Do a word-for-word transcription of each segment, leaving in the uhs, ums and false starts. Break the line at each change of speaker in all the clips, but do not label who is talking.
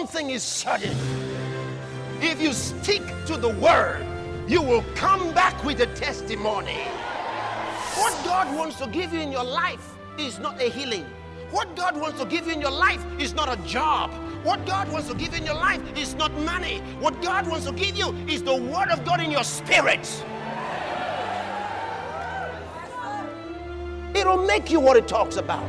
thing is certain. If you stick to the word, you will come back with a testimony. What God wants to give you in your life is not a healing. What God wants to give you in your life is not a job. What God wants to give you in your life is not money. What God wants to give you is the word of God in your spirit. It'll make you what it talks about.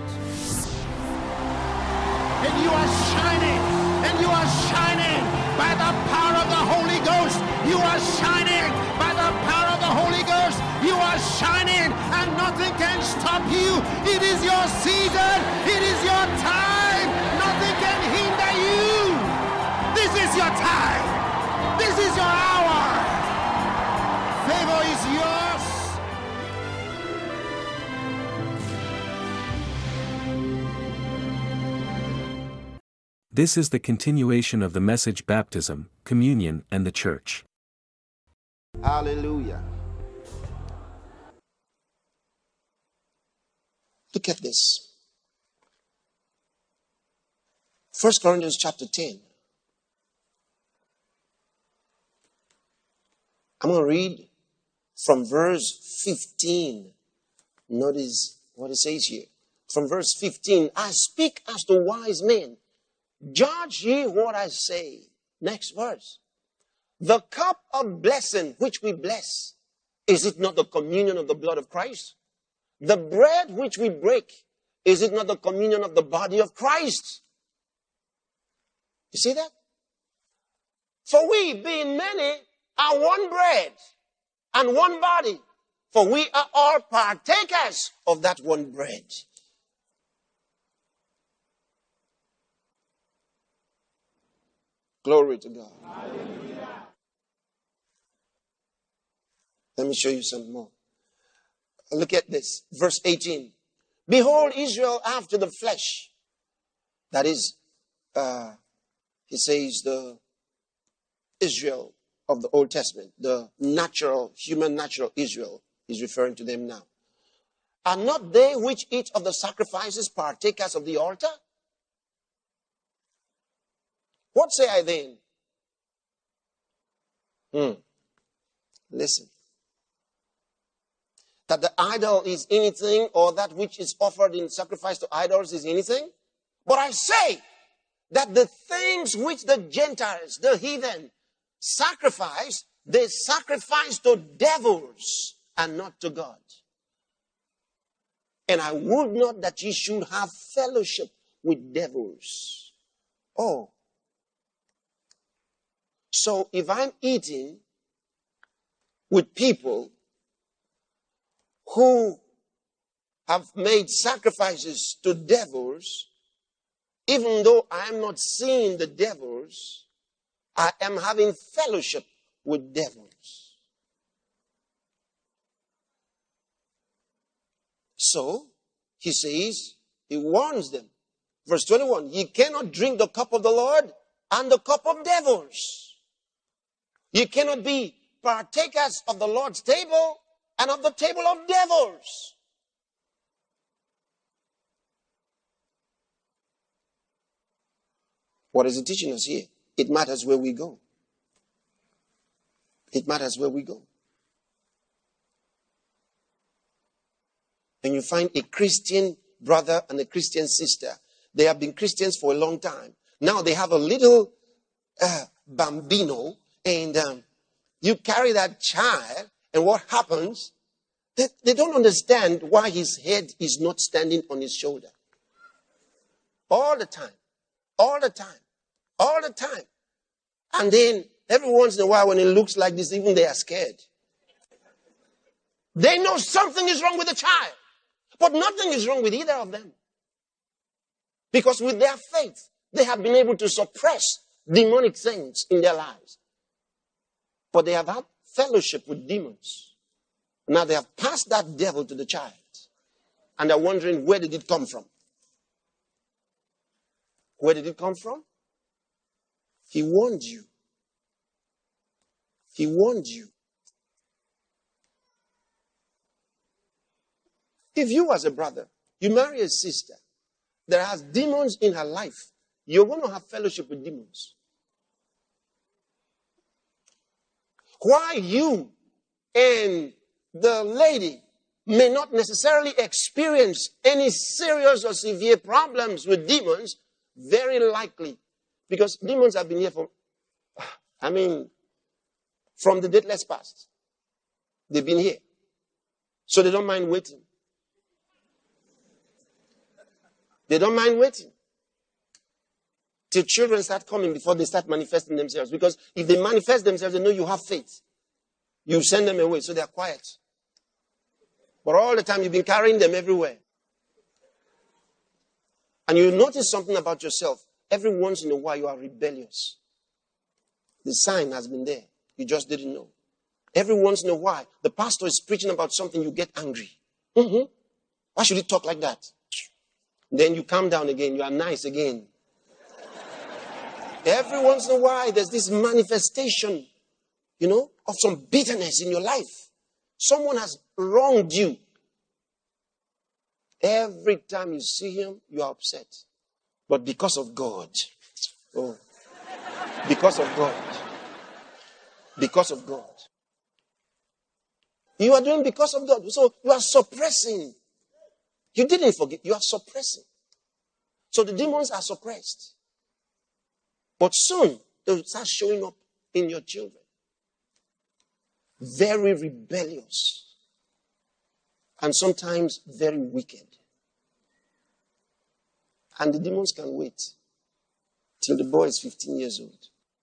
And you are shining, and you are shining by the power of the Holy Ghost. You are shining by the power of the Holy Ghost. You are shining, and nothing can stop you. It is your season. It is your time. Nothing can hinder you. This is your time. This is your hour. Favor is yours.
This is the continuation of the message: baptism, communion, and the church.
Hallelujah. Look at this. First Corinthians chapter ten. I'm going to read from verse fifteen. Notice what it says here. From verse fifteen, I speak as to wise men. Judge ye what I say. Next verse. The cup of blessing which we bless, is it not the communion of the blood of Christ? The bread which we break, is it not the communion of the body of Christ? You see that? For we, being many, are one bread and one body, for we are all partakers of that one bread. Glory to God. Hallelujah. Let me show you some more. Look at this. Verse eighteen. Behold, Israel after the flesh. That is, uh, he says, the Israel of the Old Testament. The natural, human natural Israel. He's referring to them now. Are not they which eat of the sacrifices partakers of the altar? What say I then? Hmm. Listen. That the idol is anything, or that which is offered in sacrifice to idols is anything? But I say that the things which the Gentiles, the heathen, sacrifice, they sacrifice to devils and not to God. And I would not that ye should have fellowship with devils. Oh. So if I'm eating with people who have made sacrifices to devils, even though I am not seeing the devils, I am having fellowship with devils. So, he says, he warns them. Verse twenty-one, ye cannot drink the cup of the Lord and the cup of devils. You cannot be partakers of the Lord's table and of the table of devils. What is it teaching us here? It matters where we go. It matters where we go. And you find a Christian brother and a Christian sister. They have been Christians for a long time. Now they have a little uh, bambino. And um, you carry that child, and what happens? They, they don't understand why his head is not standing on his shoulder. All the time. All the time. All the time. And then, every once in a while, when it looks like this, even they are scared. They know something is wrong with the child. But nothing is wrong with either of them. Because with their faith, they have been able to suppress demonic things in their lives. But they have had fellowship with demons. Now they have passed that devil to the child. And they're wondering, where did it come from? Where did it come from? He warned you. He warned you. If you as a brother, you marry a sister that has demons in her life, you're going to have fellowship with demons. Why you and the lady may not necessarily experience any serious or severe problems with demons, very likely. Because demons have been here for, I mean, from the dateless past. They've been here. So they don't mind waiting. They don't mind waiting till children start coming before they start manifesting themselves. Because if they manifest themselves, they know you have faith. You send them away, so they are quiet. But all the time, you've been carrying them everywhere. And you notice something about yourself. Every once in a while, you are rebellious. The sign has been there. You just didn't know. Every once in a while, the pastor is preaching about something, you get angry. Mm-hmm. Why should he talk like that? Then you calm down again. You are nice again. Every once in a while, there's this manifestation, you know, of some bitterness in your life. Someone has wronged you. Every time you see him, you are upset. But because of God, oh, because of God, because of God, you are doing because of God. So you are suppressing. You didn't forget. You are suppressing. So the demons are suppressed. But soon, they'll start showing up in your children. Very rebellious. And sometimes very wicked. And the demons can wait till the boy is fifteen years old.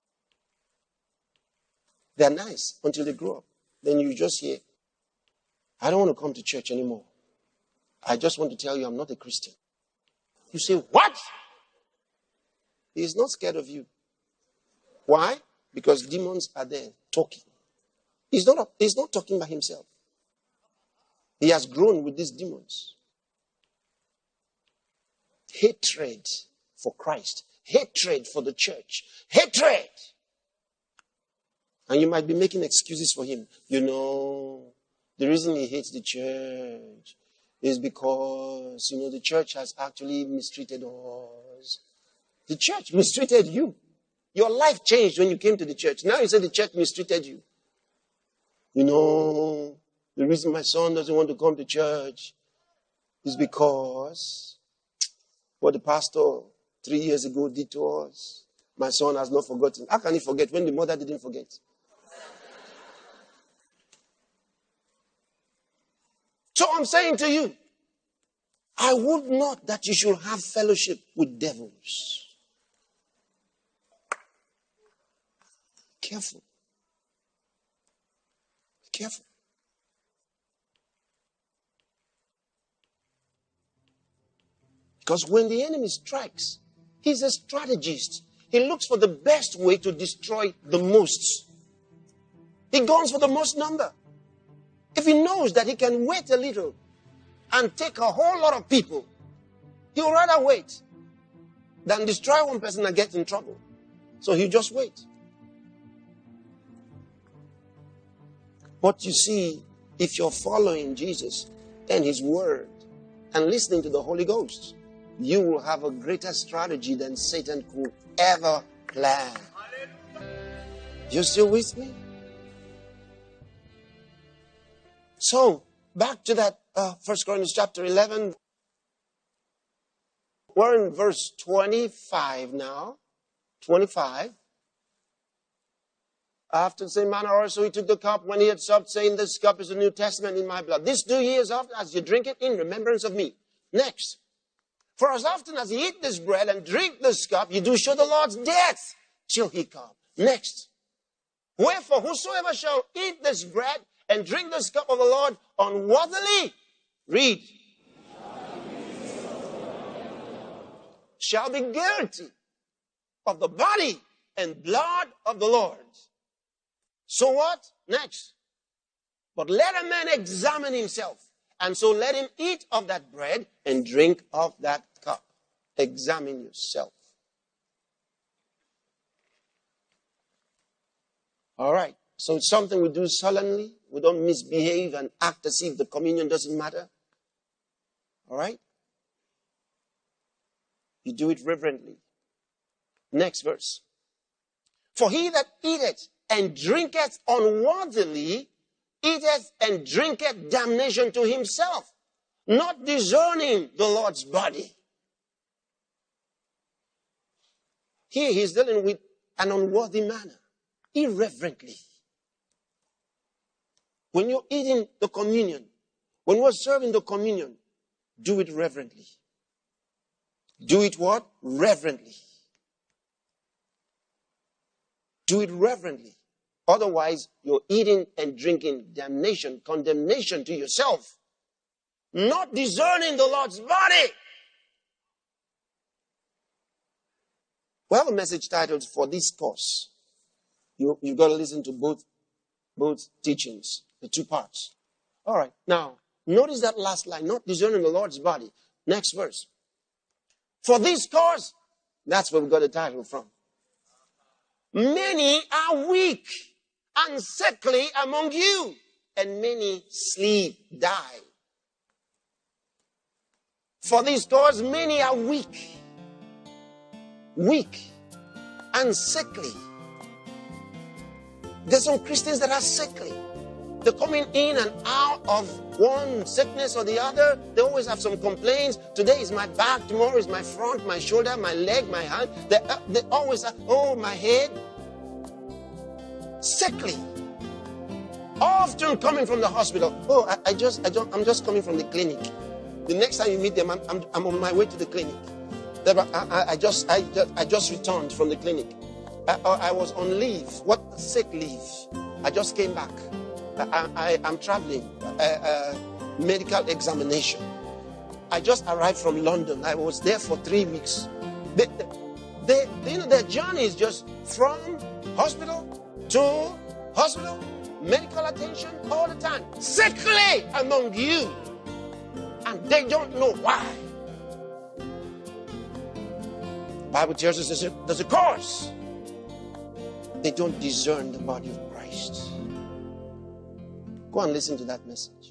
They're nice until they grow up. Then you just hear, I don't want to come to church anymore. I just want to tell you I'm not a Christian. You say, what? He is not scared of you. Why? Because demons are there talking. He's not, he's not talking by himself. He has grown with these demons. Hatred for Christ. Hatred for the church. Hatred. And you might be making excuses for him. You know, the reason he hates the church is because, you know, the church has actually mistreated us. The church mistreated you. Your life changed when you came to the church. Now you say the church mistreated you. You know, the reason my son doesn't want to come to church is because what the pastor three years ago did to us. My son has not forgotten. How can he forget when the mother didn't forget? So I'm saying to you, I would not that you should have fellowship with devils. Careful. Be careful. Because when the enemy strikes, he's a strategist. He looks for the best way to destroy the most. He goes for the most number. If he knows that he can wait a little and take a whole lot of people, he would rather wait than destroy one person and get in trouble. So he'll just wait. But you see, if you're following Jesus and his word and listening to the Holy Ghost, you will have a greater strategy than Satan could ever plan. You still with me? So, back to that uh, First Corinthians chapter eleven. We're in verse twenty-five now. twenty-five. After the same manner also he took the cup when he had supped, saying, this cup is the New Testament in my blood. This do ye as often as you drink it in remembrance of me. Next. For as often as ye eat this bread and drink this cup, you do show the Lord's death till he come. Next. Wherefore, whosoever shall eat this bread and drink this cup of the Lord unworthily, read, shall be guilty of the body and blood of the Lord. So what? Next. But let a man examine himself, and so let him eat of that bread and drink of that cup. Examine yourself. All right. So it's something we do solemnly. We don't misbehave and act as if the communion doesn't matter. All right? You do it reverently. Next verse. For he that eateth and drinketh unworthily, eateth and drinketh damnation to himself, not discerning the Lord's body. Here he's dealing with an unworthy manner, irreverently. When you're eating the communion, when we're serving the communion, do it reverently. Do it what? Reverently. Do it reverently. Otherwise, you're eating and drinking damnation, condemnation to yourself, not discerning the Lord's body. We have a message titled For This Cause. You, you've got to listen to both, both teachings, the two parts. All right. Now, notice that last line, not discerning the Lord's body. Next verse. For this cause, that's where we got the title from. Many are weak and sickly among you, and many sleep, die. For this cause, many are weak, weak and sickly. There's some Christians that are sickly. They're coming in and out of one sickness or the other. They always have some complaints. Today is my back, tomorrow is my front, my shoulder, my leg, my hand. They, uh, they always have, oh, my head. Sickly. Often coming from the hospital. Oh, I, I just, I don't, I'm just coming from the clinic. The next time you meet them, I'm, I'm, I'm on my way to the clinic. I, I, I just, I, I just returned from the clinic. I, I was on leave. What sick leave? I just came back. I, I, I'm traveling, uh, uh, medical examination. I just arrived from London. I was there for three weeks. They, they, they, you know, their journey is just from hospital to hospital, medical attention all the time. Sickly among you. And they don't know why. The Bible tells us there's a, there's a cause. They don't discern the body of Christ. Go and listen to that message.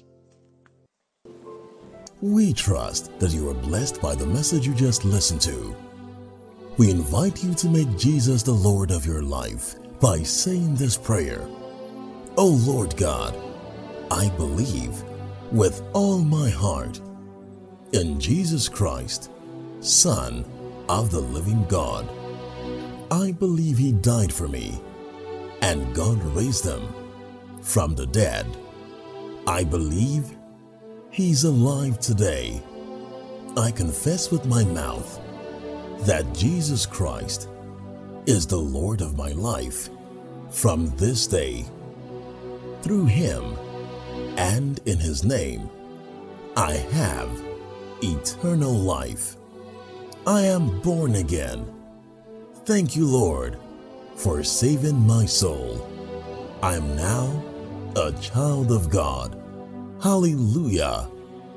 We trust that you are blessed by the message you just listened to. We invite you to make Jesus the Lord of your life by saying this prayer. Oh Lord God, I believe with all my heart in Jesus Christ, Son of the living God. I believe He died for me and God raised Him from the dead. I believe He's alive today. I confess with my mouth that Jesus Christ is the Lord of my life from this day. Through Him and in His name, I have eternal life. I am born again. Thank you, Lord, for saving my soul. I am now a child of God. Hallelujah.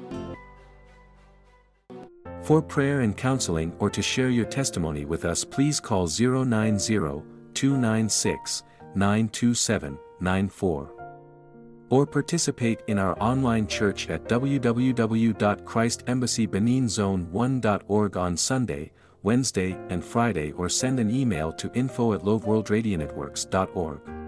For prayer and counseling or to share your testimony with us, please call zero nine zero, two nine six, nine two seven, nine four. Or participate in our online church at w w w dot christ embassy benin zone one dot org on Sunday, Wednesday, and Friday, or send an email to info at loveworldradionetworks dot org.